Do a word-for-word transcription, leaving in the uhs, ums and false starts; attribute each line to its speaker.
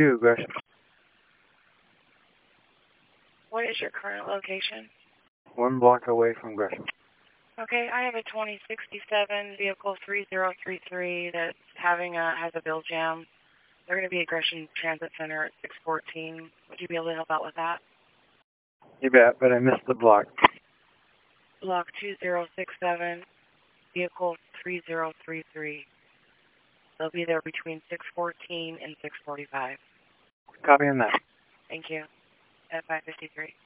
Speaker 1: two, Gresham.
Speaker 2: What is your current location?
Speaker 1: One block away from Gresham.
Speaker 2: Okay, I have a twenty sixty-seven vehicle three zero three three that's having a, has a bill jam. They're going to be at Gresham Transit Center at six fourteen. Would you be able to help out with that?
Speaker 1: You bet, but I missed the block.
Speaker 2: Block two zero six seven, vehicle three zero three three. They'll be there between six fourteen and six forty-five.
Speaker 1: Copy on that.
Speaker 2: Thank you. At five fifty-three.